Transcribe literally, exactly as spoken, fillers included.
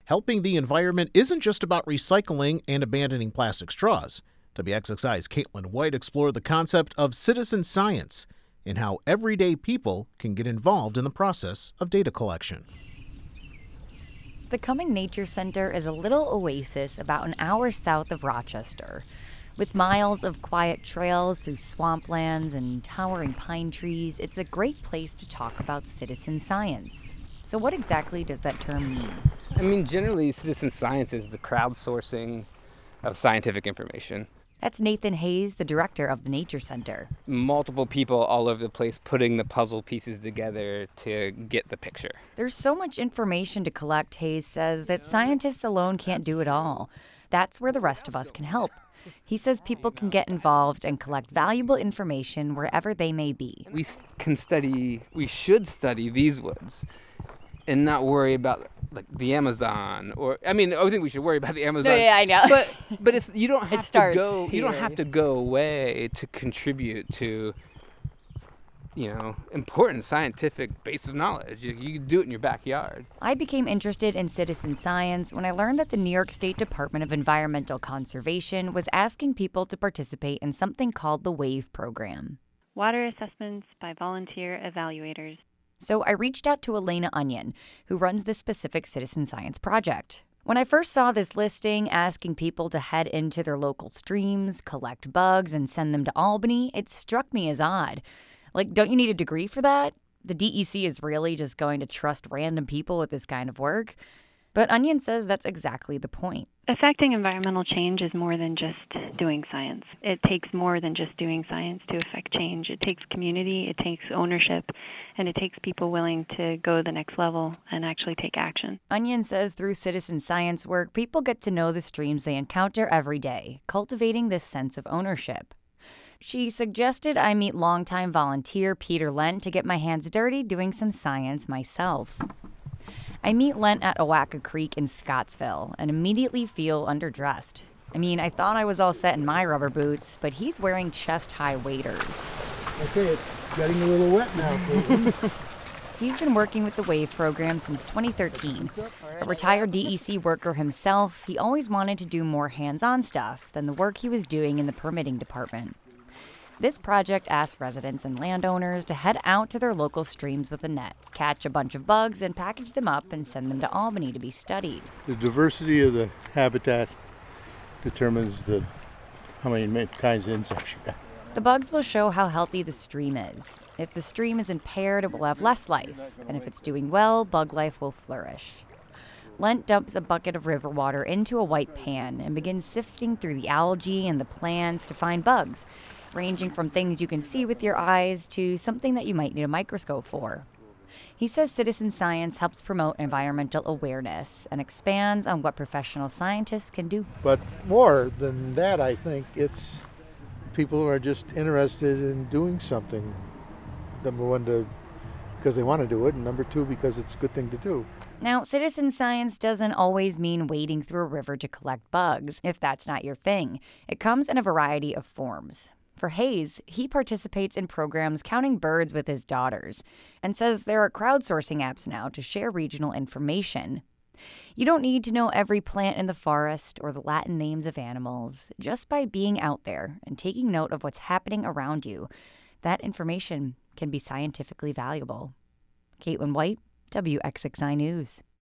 Helping the environment isn't just about recycling and abandoning plastic straws. W X X I's Caitlin White explored the concept of citizen science and how everyday people can get involved in the process of data collection. The Cumming Nature Center is a little oasis about an hour south of Rochester. With miles of quiet trails through swamplands and towering pine trees, it's a great place to talk about citizen science. So what exactly does that term mean? I mean, generally, citizen science is the crowdsourcing of scientific information. That's Nathan Hayes, the director of the Nature Center. Multiple people all over the place putting the puzzle pieces together to get the picture. There's so much information to collect, Hayes says, that scientists alone can't do it all. That's where the rest of us can help. He says people can get involved and collect valuable information wherever they may be. We can study, we should study these woods and not worry about like the Amazon, or I mean, I think we should worry about the Amazon. No, yeah, I know. But but it's you don't have to go. Here. You don't have to go away to contribute to, you know, important scientific base of knowledge. You, you can do it in your backyard. I became interested in citizen science when I learned that the New York State Department of Environmental Conservation was asking people to participate in something called the WAVE program. Water assessments by volunteer evaluators. So I reached out to Elena Onion, who runs this specific citizen science project. When I first saw this listing asking people to head into their local streams, collect bugs, and send them to Albany, it struck me as odd. Like, don't you need a degree for that? The D E C is really just going to trust random people with this kind of work? But Onion says that's exactly the point. Affecting environmental change is more than just doing science. It takes more than just doing science to affect change. It takes community, it takes ownership, and it takes people willing to go the next level and actually take action. Onion says through citizen science work, people get to know the streams they encounter every day, cultivating this sense of ownership. She suggested I meet longtime volunteer Peter Lent to get my hands dirty doing some science myself. I meet Lent at Owaka Creek in Scottsville and immediately feel underdressed. I mean, I thought I was all set in my rubber boots, but he's wearing chest-high waders. Okay, it's getting a little wet now. He's been working with the WAVE program since twenty thirteen. A retired D E C worker himself, he always wanted to do more hands-on stuff than the work he was doing in the permitting department. This project asks residents and landowners to head out to their local streams with a net, catch a bunch of bugs, and package them up and send them to Albany to be studied. The diversity of the habitat determines the how many kinds of insects you got. The bugs will show how healthy the stream is. If the stream is impaired, it will have less life, and if it's doing well, bug life will flourish. Lent dumps a bucket of river water into a white pan and begins sifting through the algae and the plants to find bugs, ranging from things you can see with your eyes to something that you might need a microscope for. He says citizen science helps promote environmental awareness and expands on what professional scientists can do. But more than that, I think it's people who are just interested in doing something. Number one, to, because they want to do it, and number two, because it's a good thing to do. Now, citizen science doesn't always mean wading through a river to collect bugs, if that's not your thing. It comes in a variety of forms. For Hayes, he participates in programs counting birds with his daughters and says there are crowdsourcing apps now to share regional information. You don't need to know every plant in the forest or the Latin names of animals. Just by being out there and taking note of what's happening around you, that information can be scientifically valuable. Caitlin White, W X X I News.